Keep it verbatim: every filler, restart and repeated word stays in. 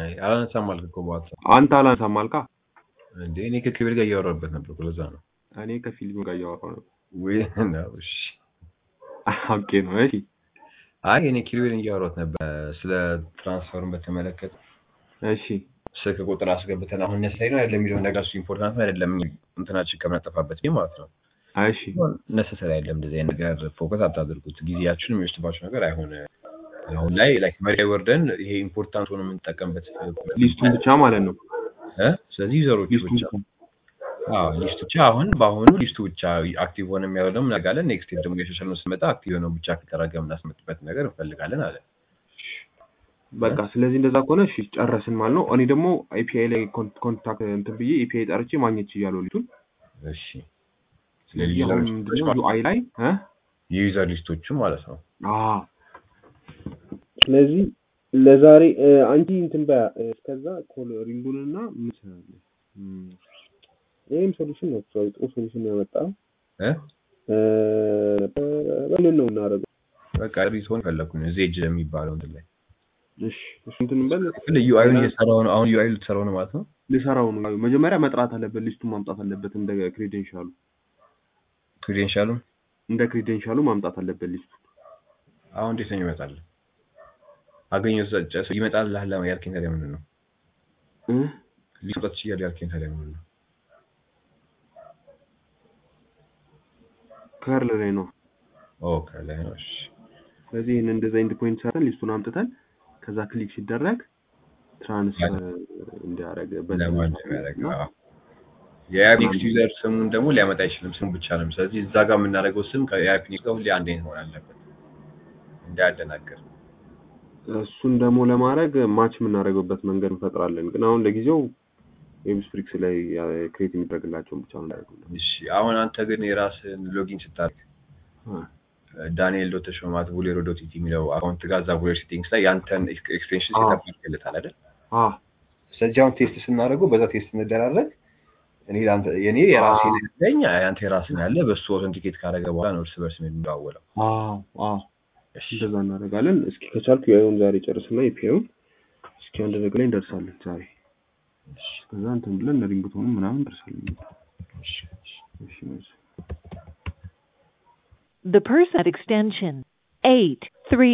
አይ አላነሳም አልክ እኮ በዋትስአፕ አንተ አላነሳም አልካ እንዴ እኔ ከክብር ጋር እያወራሁበት ነበር እኮ ለዛ ነው እኔ ከፊልም ጋር እያወራሁ ነው ወይ ነው እሺ ኦኬ ነው እሺ አይ እኔ ኪሩቤልን እያወራሁት ነበር ስለ ትራንስፈርን በተመለከተ እሺ ስልክ ቁጥር አስገብተን አሁን ነሳይ ነው አይደለም የሚለው ነገር እሱ ኢምፖርታንት አይደለም እንትናችን ከመጣፋበት ነው ማለት ነው እሺ ነሰሰሪ አይደለም እንደዚህ ነገር ፎከስ አታድርጉት ጊዜያችሁን የሚወስድባችሁ ነገር አይሆን አሁን ላይ ላይክ መሪያ ወርደን ይሄ ኢምፖርታንት ሆኖ የምንጠቀምበት ሊስቱን ብቻ ማለት ነው እ ስለዚህ ዩዘሮቹ ብቻ አዎ ሊስቱ ብቻ አሁን በአሁኑ ሊስቱ ብቻ አክቲቭ ሆነ የሚያለው ደግሞ እናጋለን ኔክስት ደግሞ የሶሻል ስመጣ አክቲቭ ነው ብቻ ከተረጋገም እናስመጥበት ነገር እንፈልጋለን አለ በቃ ስለዚህ እንደዛ ከሆነ እሺ ጨረስን ማለት ነው እኔ ደግሞ ኤፒአይ ላይ ኮንታክት እንትን ብዬ ኤፒአይ ጠርቼ ማግኘት ይያለው ሊቱን እሺ ስለዚህ ዩአይ ላይ እ ዩዘር ሊስቶቹ ማለት ነው አዎ ስለዚህ ለዛሬ አንቺ እንትን በ እስከዛ ኮል ሪንጉንና ምን ሰራለ ይሄም ሶሉሽን ነው ጥሩ ሶሉሽን ነው ያመጣው እ በምን ነው እናረጋው በቃ ሪሶን ፈለኩኝ ዜጅ የሚባለው እንትን ላይ እሺ እሱ እንትን በል ዩአይ እየሰራው ነው አሁን ዩአይ ልትሰራው ነው ማለት ነው ልሰራው ነው መጀመሪያ መጥራት አለበት ሊስቱን ማምጣት አለበት እንደ ክሬዴንሻሉ ክሬዴንሻሉ እንደ ክሬዴንሻሉ ማምጣት አለበት ሊስቱ አሁን እንዴት ነው ይመጣል አገኘው ዘጨ ይመጣል ለሐላ ያልከኝ ታዲያ ምን ነው እ ሊስቶች ይያል ያልከኝ ታዲያ ምን ነው ከርል ላይ ነው ኦኬ ላይ ነው እሺ ስለዚህ እነ እንደዛ ኢንድ ፖይንት ሰርተን ሊስቱን አምጥተን ከዛ ክሊክ ሲደረግ ትራንስፈር እንዲያረግ በለማን ያረጋ የአፕኒክስ ዩዘር ስሙን ደግሞ ሊያመጣ አይችልም ስሙ ብቻ ነው ስለዚህ እዛ ጋር የምናደርገው ስም ከአፕኒክስ ጋር ሁሌ አንድ አይነት መሆን አለበት እንዳያደናገር እሱን ደግሞ ለማድረግ ማች የምናደርገውበት መንገድ እንፈጥራለን ግን አሁን ለጊዜው ኤምስፕሪክስ ላይ ክሬት የሚደረግላቸው ብቻ ነው ያለው እሺ አሁን አንተ ግን የራስን ሎጊን ስታደርግ ዳንኤል ዶት ተሾማት ቡሌሮ ዶት ኢቲ የሚለው አካውንት ጋር ዛ ቡሌር ሴቲንግስ ላይ ያንተን ኤክስቴንሽን ሴትአፕ ይልታል አይደል አዎ ስለዚህ አሁን ቴስት ስናደርገው በዛ ቴስት እንደራረግ እኔ ያንተ የኔ የራሴ ለኛ ያንተ የራስ ነው ያለ በሱ ኦተንቲኬት ካደረገ በኋላ ነው እርስ በርስ የምንባወለው አዎ አዎ እሺ እንደዛ እናደርጋለን እስኪ ከቻልኩ ያዩን ዛሬ ጨርስና ኢፒኤውን እስኪ አንድ ነገር ላይ እንደርሳለን ዛሬ እሺ ከዛ እንትን ብለን ሪንግቶኑ ምናምን እንደርሳለን እሺ እሺ The person at extension eight three